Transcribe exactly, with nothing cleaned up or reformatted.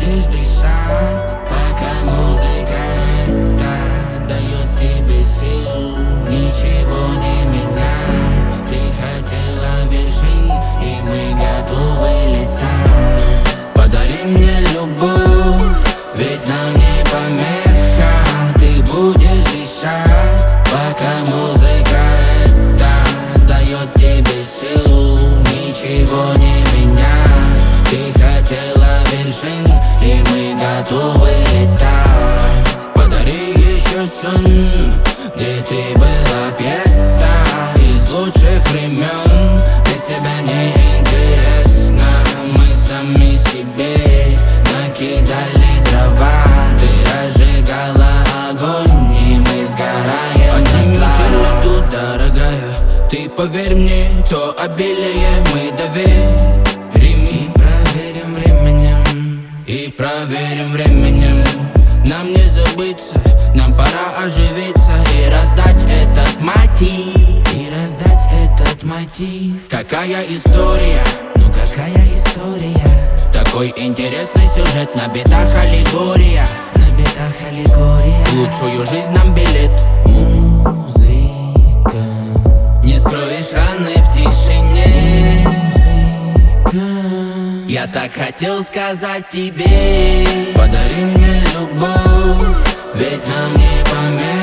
будешь дышать, пока музыка эта дает тебе сил. Ничего не меняй, ты хотела вершин, и мы готовы летать. Подари мне любовь, ведь нам не помеха. Ты будешь дышать, пока музыка эта дает тебе сил. Ничего не меняй, ты хотела вершин, и мы готовы летать. Подари еще сон, где ты была пьеса из лучших времен. Без тебя не интересно, мы сами себе накидали дрова. Ты разжигала огонь, и мы сгораем. Одни тут, дорогая, ты поверь мне, то обилие мы доверим. И проверим временем, и проверим временем. Нам не забыться, нам пора оживиться и раздать этот мотив, и раздать этот мотив. Какая история, ну какая история. Такой интересный сюжет, на битах аллегория, на битах аллегория. В лучшую жизнь нам билет. Музыка, не скроешь раны в тишине. Музыка, я так хотел сказать тебе, подари мне любовь, ведь нам не помеха.